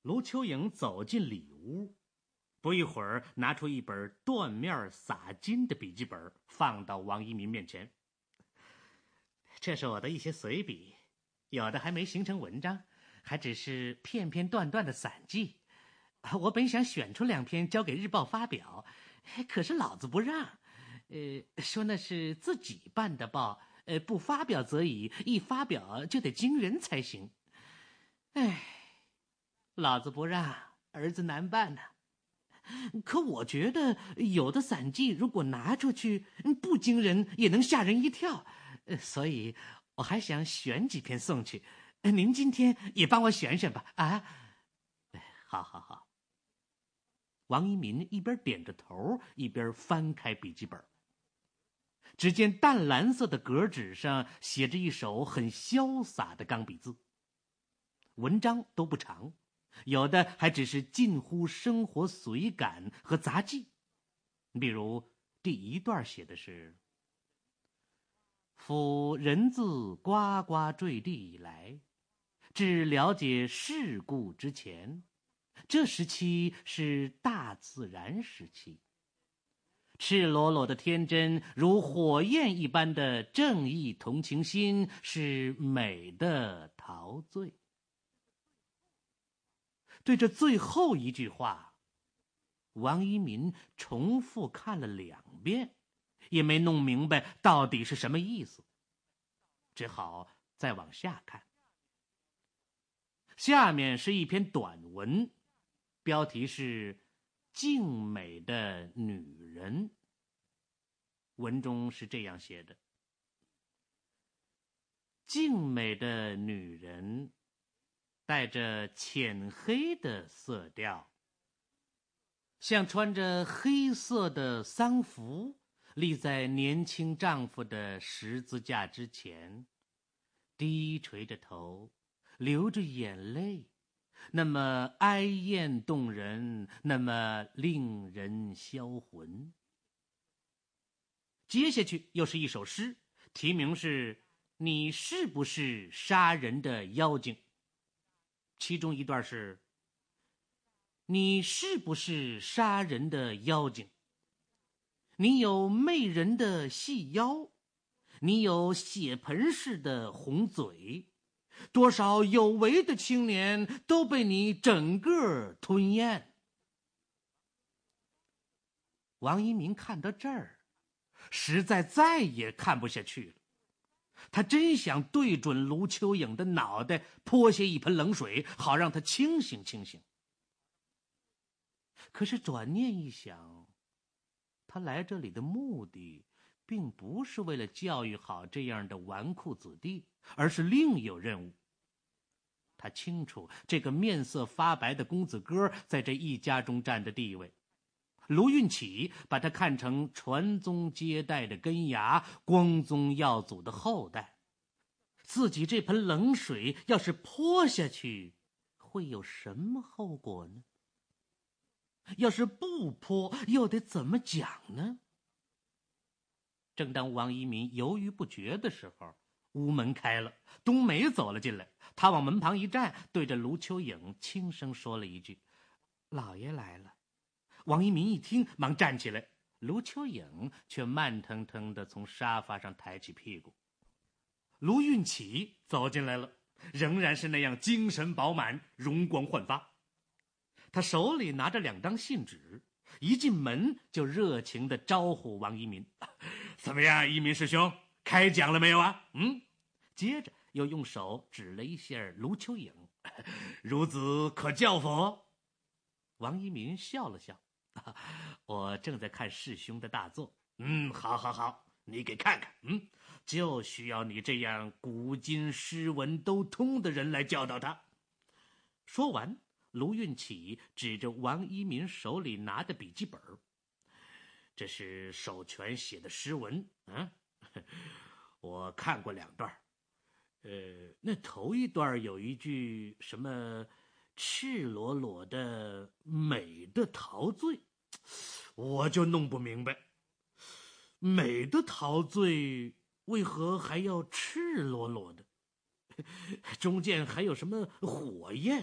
卢秋影走进里屋，不一会儿拿出一本缎面撒金的笔记本，放到王一民面前。这是我的一些随笔，有的还没形成文章，还只是片片段段的散记。我本想选出2篇交给日报发表，可是老子不让，说那是自己办的报，不发表则已，一发表就得惊人才行。老子不让，儿子难办呢。可我觉得有的散记如果拿出去，不惊人也能吓人一跳，所以我还想选几篇送去。您今天也帮我选选吧。啊，好。王一民一边点着头，一边翻开笔记本。只见淡蓝色的格纸上写着一手很潇洒的钢笔字，文章都不长，有的还只是近乎生活随感和杂记。比如第一段写的是：夫人自呱呱坠地以来，至了解世故之前，这时期是大自然时期。赤裸裸的天真，如火焰一般的正义同情心，是美的陶醉。对这最后一句话，王一民重复看了2遍，也没弄明白到底是什么意思，只好再往下看。下面是一篇短文，标题是静美的女人。文中是这样写的：静美的女人带着浅黑的色调，像穿着黑色的丧服，立在年轻丈夫的十字架之前，低垂着头，流着眼泪，那么哀艳动人，那么令人销魂。接下去又是一首诗，题名是你是不是杀人的妖精。其中一段是：你是不是杀人的妖精？你有媚人的细腰，你有血盆似的红嘴，多少有为的青年都被你整个吞咽。王一民看到这儿，实在再也看不下去了。他真想对准卢秋影的脑袋泼下一盆冷水，好让他清醒清醒。可是转念一想，他来这里的目的并不是为了教育好这样的纨绔子弟，而是另有任务。他清楚这个面色发白的公子哥在这一家中占的地位，卢运起把他看成传宗接代的根芽，光宗耀祖的后代。自己这盆冷水要是泼下去，会有什么后果呢？要是不泼，又得怎么讲呢？正当王一民犹豫不决的时候，屋门开了，冬梅走了进来。他往门旁一站，对着卢秋影轻声说了一句：老爷来了。王一民一听，忙站起来，卢秋影却慢腾腾地从沙发上抬起屁股。卢运起走进来了，仍然是那样精神饱满，容光焕发。他手里拿着2张信纸，一进门就热情地招呼王一民：怎么样，一民师兄，开讲了没有啊？接着又用手指了一下卢秋影：孺子可教否？王一民笑了笑：我正在看师兄的大作。好，你给看看。就需要你这样古今诗文都通的人来教导他。说完，卢运起指着王一民手里拿的笔记本：这是手拳写的诗文我看过2段。那头一段有一句什么赤裸裸的美的陶醉，我就弄不明白，美的陶醉为何还要赤裸裸的？中间还有什么火焰？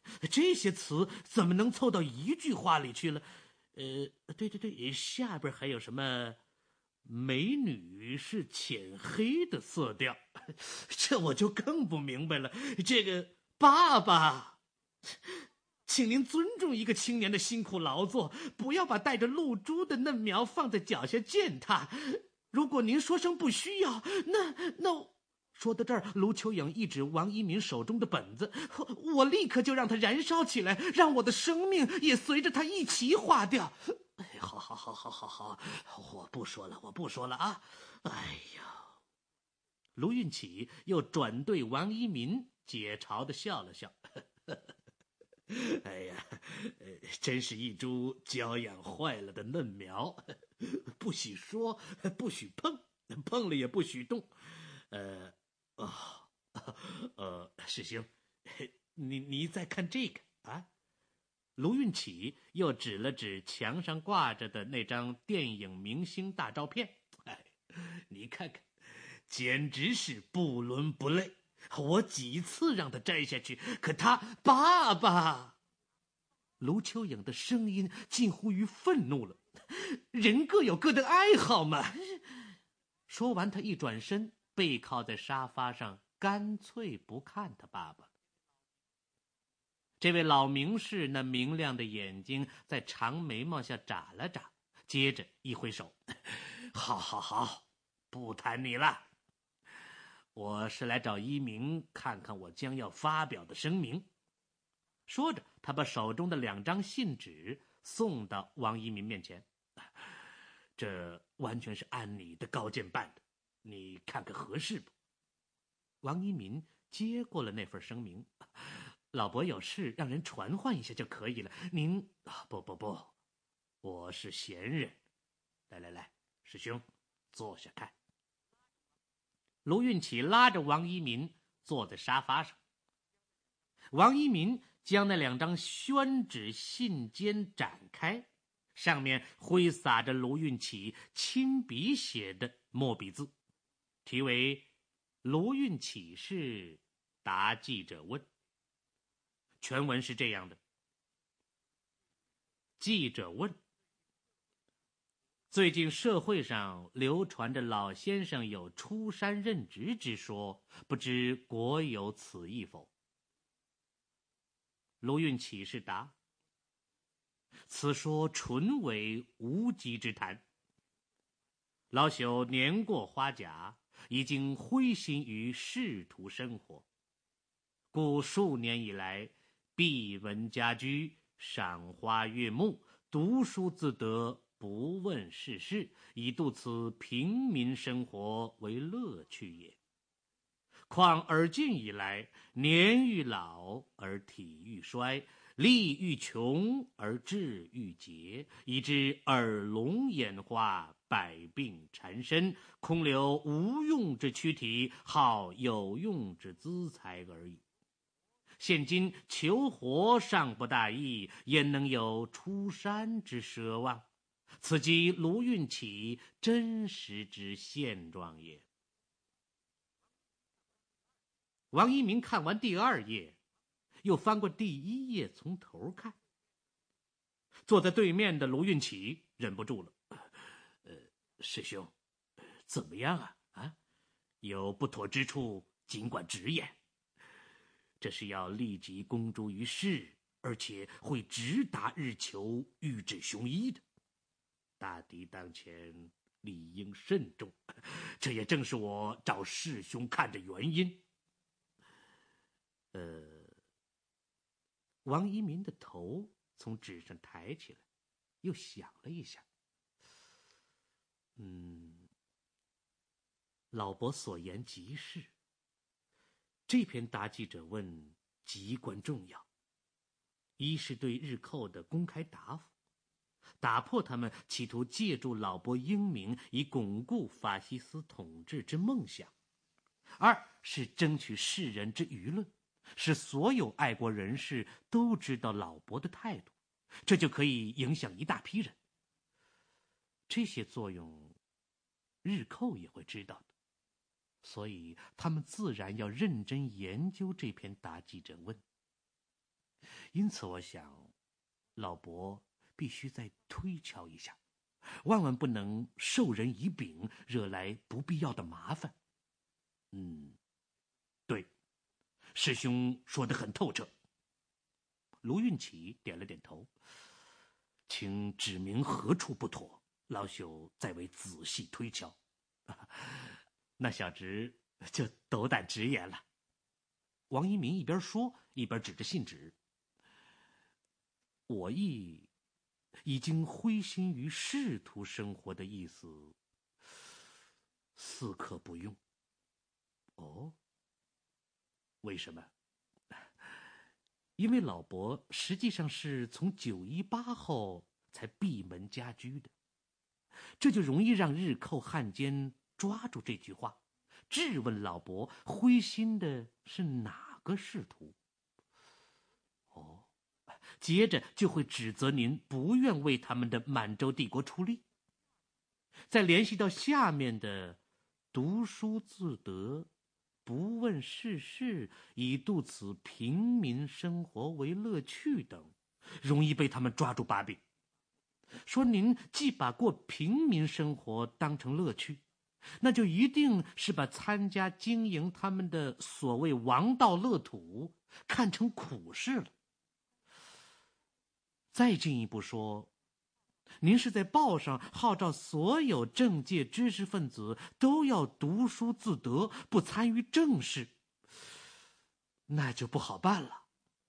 这些词怎么能凑到一句话里去了？对，下边还有什么？美女是浅黑的色调，这我就更不明白了。这个爸爸，请您尊重一个青年的辛苦劳作，不要把带着露珠的嫩苗放在脚下践踏。如果您说声不需要，那……说到这儿，卢秋影一指王一民手中的本子，我立刻就让它燃烧起来，让我的生命也随着它一起化掉。好，我不说了啊！哎呀，卢运起又转对王一民解嘲的笑了笑。哎呀，真是一株娇养坏了的嫩苗，不许说，不许碰，碰了也不许动。师兄，你再看这个啊？卢运起又指了指墙上挂着的那张电影明星大照片。你看看，简直是不伦不类。我几次让他摘下去，可他爸爸……卢秋影的声音近乎于愤怒了。人各有各的爱好嘛。说完，他一转身，背靠在沙发上，干脆不看他爸爸。这位老名士那明亮的眼睛在长眉毛下眨了眨，接着一挥手：“好，不谈你了。我是来找一鸣看看我将要发表的声明。”说着，他把手中的2张信纸送到王一鸣面前：“这完全是按你的高见办的，你看看合适不？”王一鸣接过了那份声明：“老伯有事让人传唤一下就可以了。您……不，我是闲人。来，师兄，坐下看。”卢运起拉着王一民坐在沙发上。王一民将那2张宣纸信笺展开，上面挥洒着卢运起亲笔写的墨笔字，题为“卢运起是答记者问”。全文是这样的：记者问，最近社会上流传着老先生有出山任职之说，不知国有此意否？卢运起是答：此说纯为无稽之谈。老朽年过花甲，已经灰心于仕途生活，故数年以来闭门家居，赏花悦木，读书自得，不问世事，以度此平民生活为乐趣也。况而今以来，年愈老而体愈衰，力愈穷而志愈竭，以致耳聋眼花，百病缠身，空留无用之躯体，好有用之资财而已。现今求活尚不大易，焉能有出山之奢望？此即卢运起真实之现状也。王一鸣看完第2页，又翻过第1页，从头看。坐在对面的卢运起忍不住了：“师兄，怎么样啊？有不妥之处，尽管直言。这是要立即公诸于世，而且会直达日求，欲治雄一的。大敌当前，理应慎重。这也正是我找师兄看的原因。”王一民的头从纸上抬起来，又想了一下。老伯所言极是。这篇答记者问极关重要，一是对日寇的公开答复，打破他们企图借助老伯英名以巩固法西斯统治之梦想；二是争取世人之舆论，使所有爱国人士都知道老伯的态度，这就可以影响一大批人。这些作用，日寇也会知道的，所以他们自然要认真研究这篇答记者问。 因此我想，老伯必须再推敲一下，万万不能授人以柄，惹来不必要的麻烦。对，师兄说得很透彻。卢运起点了点头，请指明何处不妥，老朽再为仔细推敲。那小侄就斗胆直言了。王一民一边说一边指着信纸，我已经灰心于仕途生活的意思，似可不用。哦，为什么？因为老伯实际上是从918后才闭门家居的，这就容易让日寇汉奸抓住这句话，质问老伯灰心的是哪个仕途。接着就会指责您不愿为他们的满洲帝国出力。再联系到下面的读书自得，不问世事，以度此平民生活为乐趣等，容易被他们抓住把柄，说您既把过平民生活当成乐趣，那就一定是把参加经营他们的所谓王道乐土看成苦事了。再进一步说，您是在报上号召所有政界知识分子都要读书自得，不参与政事，那就不好办了。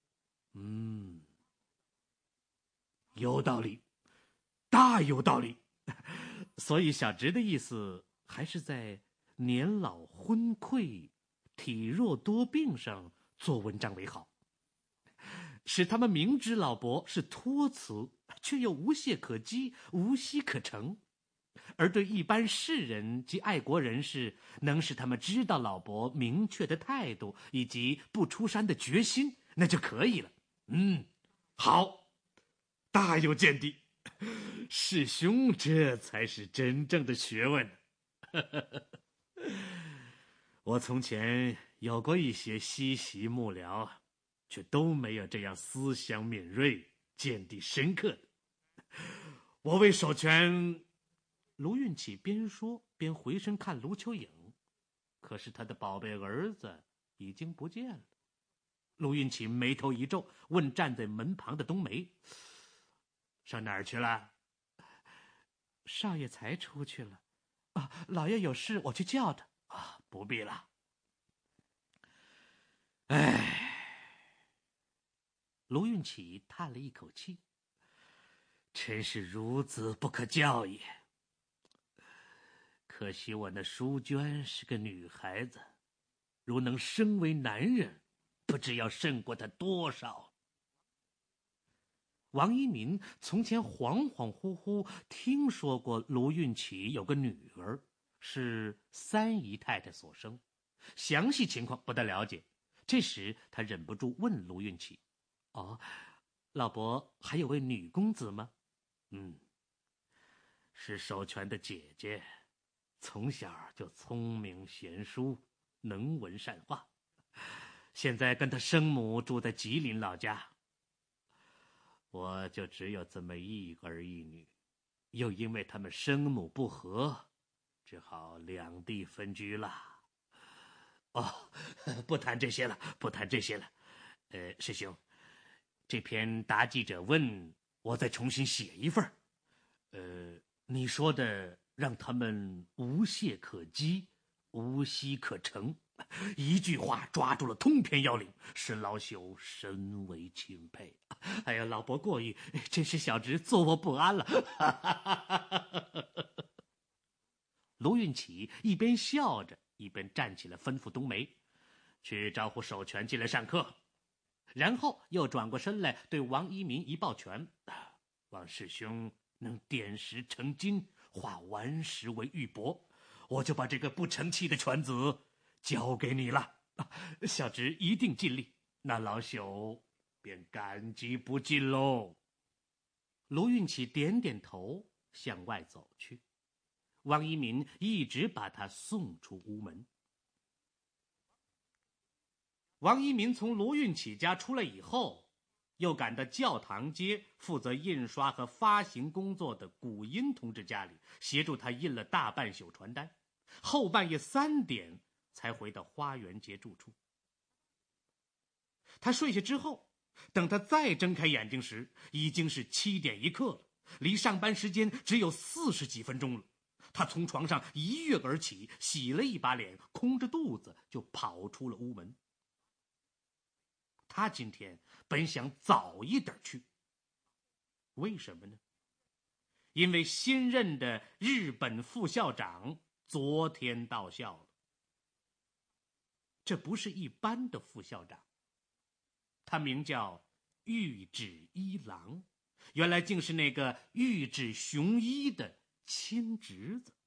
有道理，大有道理。所以小侄的意思还是在年老昏聩、体弱多病上做文章为好，使他们明知老伯是托辞，却又无懈可击，无隙可乘。而对一般世人及爱国人士，能使他们知道老伯明确的态度以及不出山的决心，那就可以了。好，大有见地。师兄这才是真正的学问。我从前有过一些西习幕僚，却都没有这样思想敏锐、见地深刻的。我为守全。卢运起边说边回身看卢秋影，可是他的宝贝儿子已经不见了。卢运起眉头一皱，问站在门旁的冬梅：“上哪儿去了？”少爷才出去了。老爷有事，我去叫他。不必了。卢运起叹了一口气，真是孺子不可教也。可惜我那淑娟是个女孩子，如能生为男人，不知要胜过她多少。王一民从前恍恍惚惚听说过卢运起有个女儿，是三姨太太所生，详细情况不大了解。这时他忍不住问卢运起：“老伯还有位女公子吗？”是守全的姐姐，从小就聪明贤淑，能文善化，现在跟她生母住在吉林老家。我就只有这么一儿一女，又因为他们生母不和，只好两地分居了。不谈这些了，不谈这些了。师兄，这篇答记者问，我再重新写一份。你说的让他们无懈可击，无隙可乘，一句话抓住了通篇要领，使老朽深为钦佩。哎呀，老伯过誉，真是小侄坐卧不安了。卢运起一边笑着，一边站起来吩咐冬梅去招呼守全进来上课，然后又转过身来对王一民一抱拳：“王师兄能点石成金，化顽石为玉帛，我就把这个不成器的犬子交给你了。小侄一定尽力，那老朽便感激不尽喽。”卢运起点点头，向外走去。王一民一直把他送出屋门。王一民从卢运起家出来以后， 又赶到教堂街负责印刷和发行工作的古英同志家里，协助他印了大半宿传单，后半夜3点才回到花园街住处。他睡下之后，等他再睁开眼睛时，已经是7点1刻了，离上班时间只有40几分钟了。他从床上一跃而起，洗了一把脸，空着肚子就跑出了屋门。他今天本想早一点去，为什么呢？因为新任的日本副校长昨天到校了。这不是一般的副校长，他名叫玉指一郎，原来竟是那个玉指雄一的亲侄子。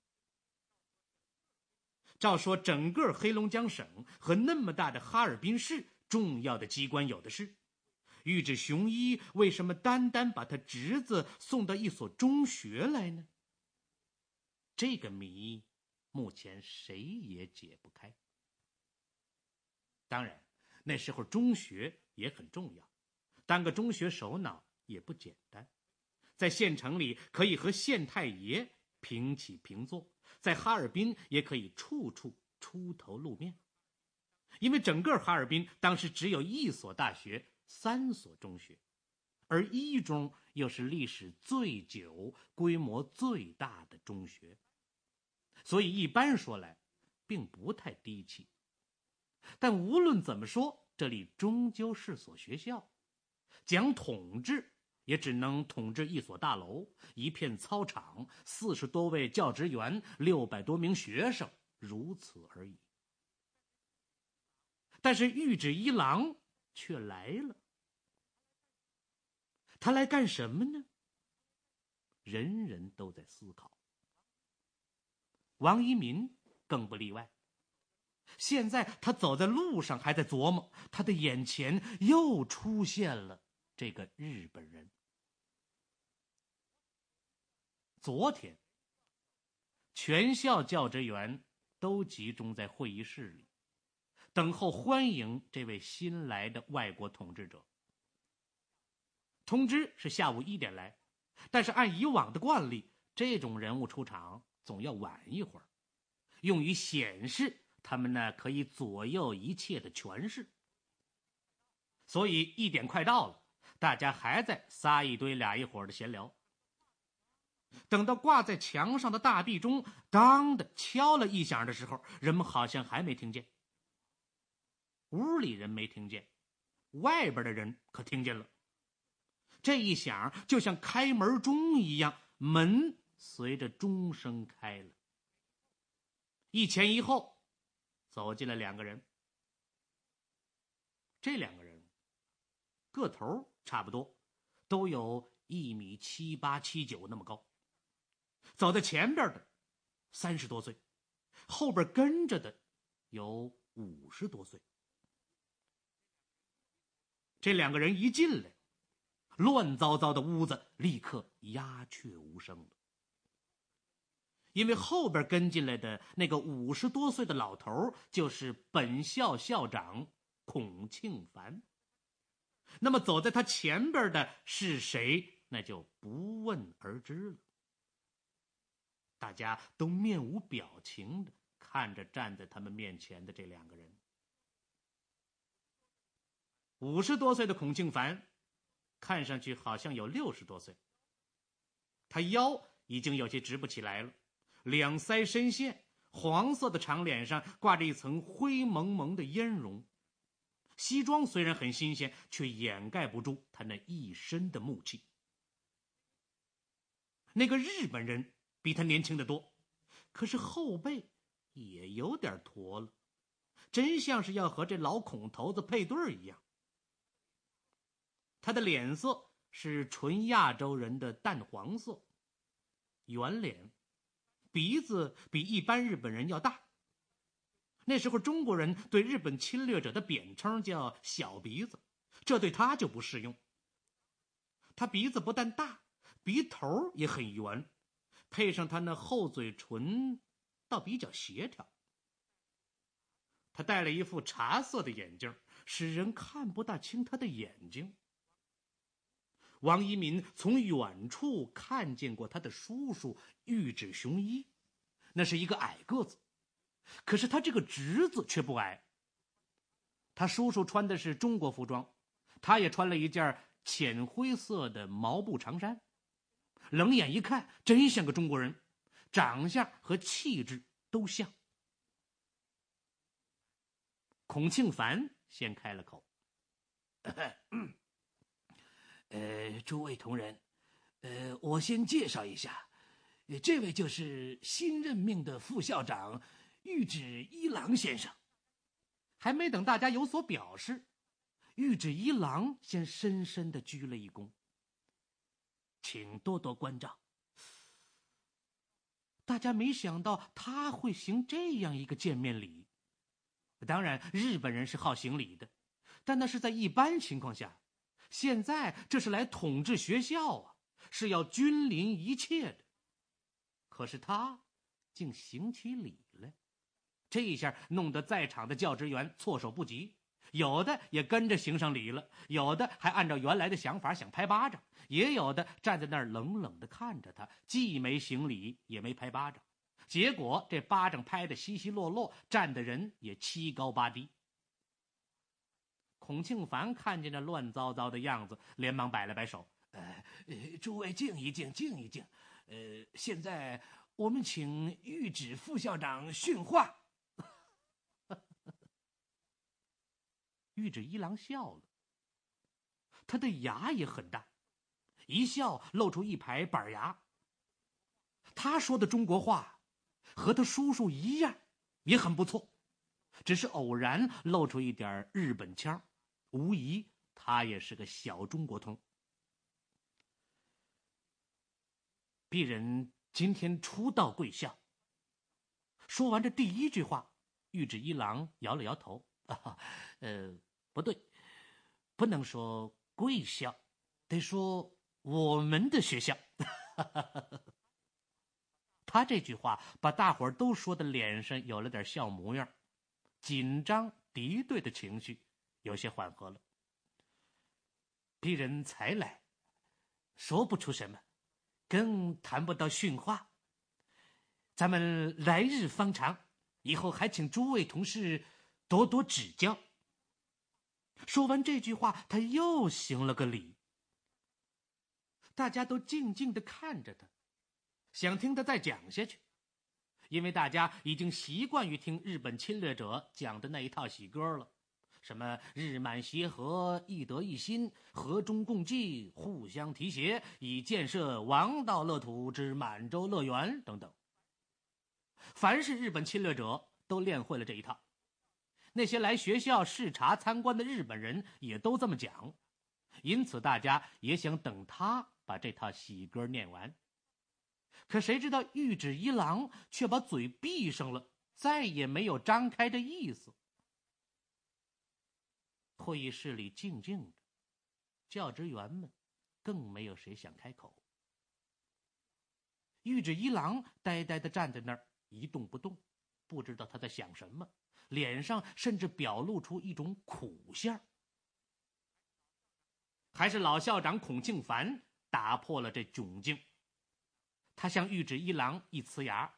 照说整个黑龙江省和那么大的哈尔滨市，重要的机关有的是，玉指雄一为什么单单把他侄子送到一所中学来呢？这个谜目前谁也解不开。当然，那时候中学也很重要，当个中学首脑也不简单。在县城里可以和县太爷平起平坐，在哈尔滨也可以处处出头露面。因为整个哈尔滨当时只有1所大学，3所中学，而一中又是历史最久、规模最大的中学，所以一般说来并不太低气。但无论怎么说，这里终究是所学校，讲统治也只能统治1所大楼、1片操场、40多位教职员、600多名学生，如此而已。但是玉指一郎却来了。他来干什么呢？人人都在思考，王一民更不例外。现在他走在路上还在琢磨，他的眼前又出现了这个日本人。昨天，全校教职员都集中在会议室里，等候欢迎这位新来的外国统治者。通知是下午1点来，但是按以往的惯例，这种人物出场总要晚一会儿，用于显示他们呢可以左右一切的权势。所以1点快到了，大家还在撒一堆俩一伙的闲聊。等到挂在墙上的大壁钟当的敲了1响的时候，人们好像还没听见。屋里人没听见，外边的人可听见了。这一响就像开门钟一样，门随着钟声开了。一前一后走进了2个人。这2个人个头差不多，都有1米78、79那么高。走在前边的30多岁，后边跟着的有50多岁。这2个人一进来，乱糟糟的屋子立刻鸦雀无声了。因为后边跟进来的那个50多岁的老头就是本校校长孔庆凡。那么走在他前边的是谁，那就不问而知了。大家都面无表情的看着站在他们面前的这2个人。50多岁的孔庆凡看上去好像有60多岁，他腰已经有些直不起来了，两腮深陷，黄色的长脸上挂着一层灰蒙蒙的烟容。西装虽然很新鲜，却掩盖不住他那一身的木气。那个日本人比他年轻得多，可是后背也有点驼了，真像是要和这老孔头子配对一样。他的脸色是纯亚洲人的淡黄色，圆脸，鼻子比一般日本人要大。那时候中国人对日本侵略者的贬称叫小鼻子，这对他就不适用。他鼻子不但大，鼻头也很圆，配上他那厚嘴唇倒比较协调。他戴了一副茶色的眼镜，使人看不大清他的眼睛， 王一民从远处看见过他的叔叔玉指雄一，那是一个矮个子，可是他这个侄子却不矮。他叔叔穿的是中国服装，他也穿了一件浅灰色的毛布长衫，冷眼一看真像个中国人，长相和气质都像。孔庆凡先开了口： 诸位同仁，我先介绍一下，这位就是新任命的副校长玉指一郎先生。 还没等大家有所表示，玉指一郎先深深地鞠了一躬： 请多多关照。 大家没想到他会行这样一个见面礼。当然，日本人是好行礼的，但那是在一般情况下。现在这是来统治学校啊，是要君临一切的。可是他竟行起礼来，这一下弄得在场的教职员措手不及，有的也跟着行上礼了，有的还按照原来的想法想拍巴掌，也有的站在那儿冷冷地看着他，既没行礼也没拍巴掌。结果这巴掌拍得稀稀落落，站的人也七高八低。孔庆凡看见这乱糟糟的样子，连忙摆了摆手： 诸位静一静，静一静。现在我们请玉指副校长训话。 玉指一郎笑了，他的牙也很大，一笑露出一排板牙。他说的中国话和他叔叔一样，也很不错，只是偶然露出一点日本腔，无疑他也是个小中国通。鄙人今天初到贵校。说完这第一句话，玉指一郎摇了摇头：不对，不能说贵校，得说我们的学校。他这句话把大伙儿都说的脸上有了点笑模样，紧张敌对的情绪有些缓和了。鄙人才来，说不出什么，更谈不到训话。咱们来日方长，以后还请诸位同事多多指教。说完这句话，他又行了个礼。大家都静静地看着他，想听他再讲下去，因为大家已经习惯于听日本侵略者讲的那一套喜歌了，什么日满协和，一德一心，和衷共济，互相提携，以建设王道乐土之满洲乐园等等。凡是日本侵略者都练会了这一套，那些来学校视察参观的日本人也都这么讲，因此大家也想等他把这套喜歌念完。可谁知道玉指一郎却把嘴闭上了，再也没有张开的意思。会议室里静静的，教职员们更没有谁想开口。玉指一郎呆呆地站在那儿一动不动，不知道他在想什么，脸上甚至表露出一种苦相。还是老校长孔庆凡打破了这窘境。他向玉指一郎一呲牙：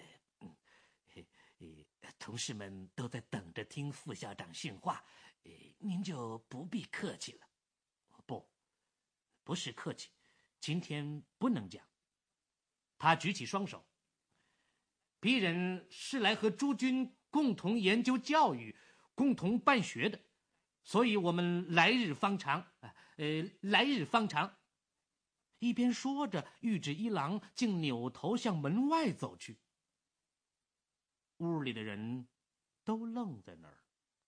同事们都在等着听副校长训话，您就不必客气了。 不是客气，今天不能讲。他举起双手：鄙人是来和诸君共同研究教育，共同办学的，所以我们来日方长。来日方长。一边说着，玉指一郎竟扭头向门外走去。屋里的人都愣在那儿。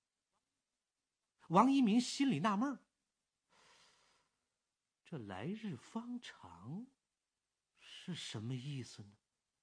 王一民心里纳闷，这来日方长是什么意思呢？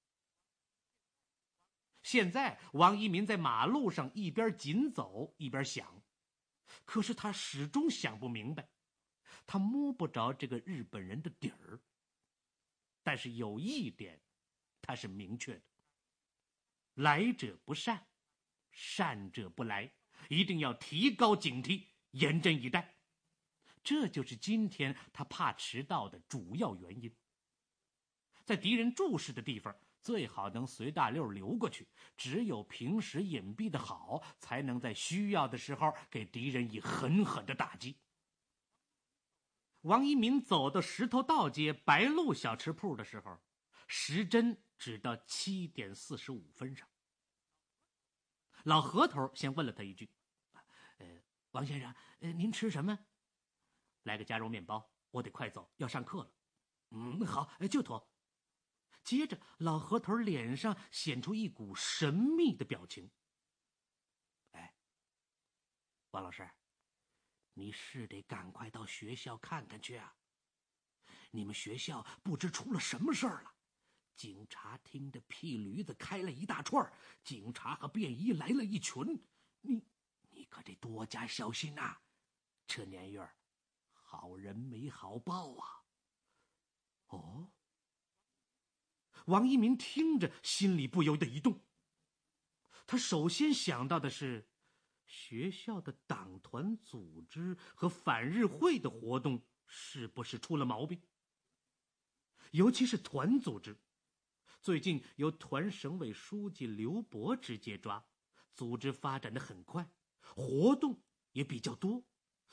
现在王一民在马路上一边紧走一边想，可是他始终想不明白，他摸不着这个日本人的底儿。但是有一点他是明确的：来者不善，善者不来，一定要提高警惕，严阵以待。 这就是今天他怕迟到的主要原因。在敌人注视的地方，最好能随大溜溜过去，只有平时隐蔽的好，才能在需要的时候给敌人以狠狠的打击。王一民走到石头道街白鹿小吃铺的时候，时针指到7点45分上。老河头先问了他一句：“王先生，您吃什么？”“来个夹肉面包，我得快走，要上课了。”“好，就妥。”接着，老河头脸上显出一股神秘的表情。“王老师，你是得赶快到学校看看去啊！你们学校不知出了什么事儿了，警察厅的屁驴子开了一大串，警察和便衣来了一群，你可得多加小心啊！这年月儿，好人没好报啊！”“哦。”王一民听着，心里不由得一动。他首先想到的是，学校的党团组织和反日会的活动是不是出了毛病？尤其是团组织，最近由团省委书记刘伯直接抓，组织发展得很快，活动也比较多。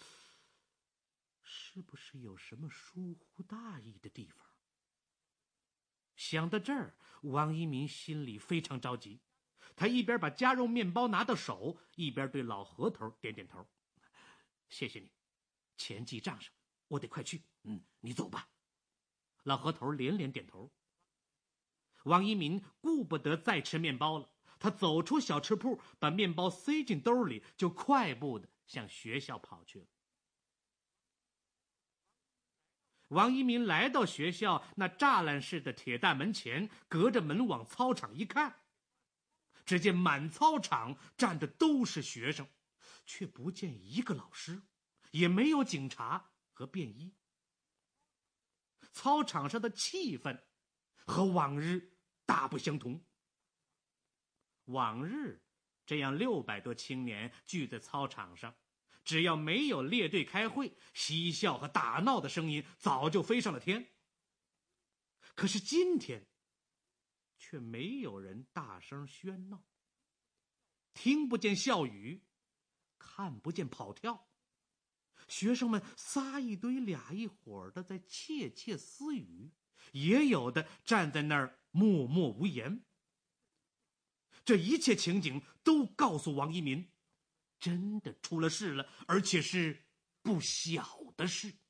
是不是有什么疏忽大意的地方？想到这儿，王一民心里非常着急。他一边把夹肉面包拿到手，一边对老河头点点头：“谢谢你，钱记账上，我得快去。你走吧。”老河头连连点头。王一民顾不得再吃面包了，他走出小吃铺，把面包塞进兜里，就快步的向学校跑去了。王一民来到学校那栅栏式的铁大门前，隔着门往操场一看，只见满操场站的都是学生，却不见一个老师，也没有警察和便衣。操场上的气氛和往日大不相同。往日这样600多青年聚在操场上，只要没有列队开会，嬉笑和打闹的声音早就飞上了天。可是今天却没有人大声喧闹，听不见笑语，看不见跑跳，学生们仨一堆俩一伙的在窃窃私语，也有的站在那儿默默无言。这一切情景都告诉王一民，真的出了事了，而且是不小的事。